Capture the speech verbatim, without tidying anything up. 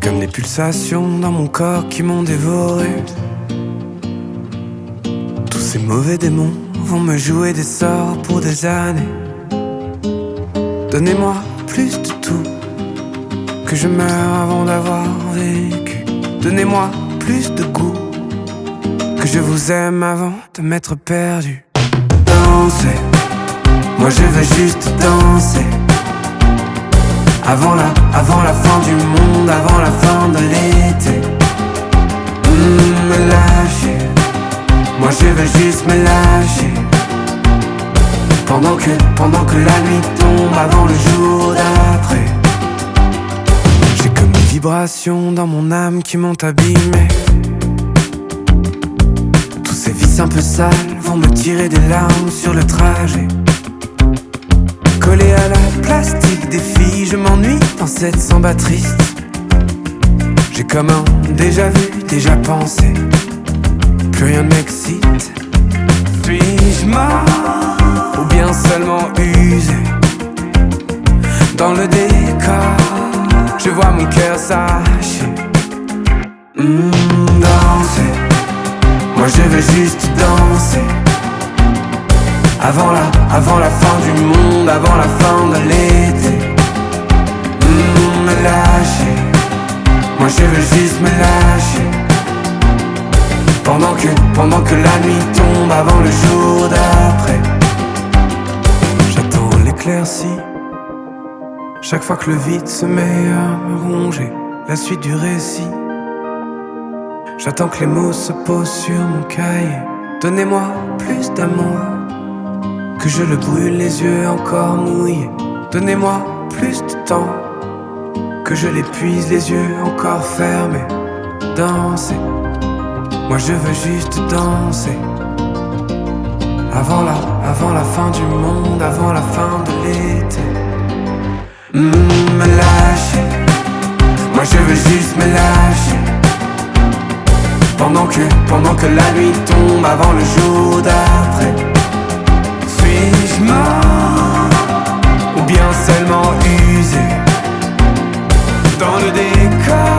comme des pulsations dans mon corps qui m'ont dévoré. Tous ces mauvais démons vont me jouer des sorts pour des années. Donnez-moi plus de tout, que je meure avant d'avoir vécu. Donnez-moi plus de goût, que je vous aime avant de m'être perdu. Danser, moi je veux juste danser. Avant la, avant la fin du monde, avant la fin de l'été. Mmh, me lâcher, moi je veux juste me lâcher. Pendant que, pendant que la nuit tombe, avant le jour d'après. J'ai comme une vibration dans mon âme qui m'ont abîmé. Tous ces vices un peu sales vont me tirer des larmes sur le trajet. Collé à la plastique des filles, je m'ennuie dans cette samba triste. J'ai comme un déjà vu, déjà pensé. Plus rien ne m'excite. Suis-je mort ou bien seulement usé? Dans le décor, je vois mon cœur s'arracher. Mmh, danser, moi je veux juste danser. Avant la, avant la fin du monde, avant la fin de l'été. Mmh, me lâcher, moi je veux juste me lâcher. Pendant que, pendant que la nuit tombe, avant le jour d'après. J'attends l'éclaircie, chaque fois que le vide se met à me ronger. La suite du récit, j'attends que les mots se posent sur mon cahier. Donnez-moi plus d'amour, que je le brûle les yeux encore mouillés. Donnez-moi plus de temps, que je l'épuise les yeux encore fermés. Danser, moi je veux juste danser. Avant la, avant la fin du monde, avant la fin de l'été. Mmh, me lâcher, moi je veux juste me lâcher. Pendant que, pendant que la nuit tombe, avant le jour d'après. Suis-je mort ou bien seulement usé dans le décor?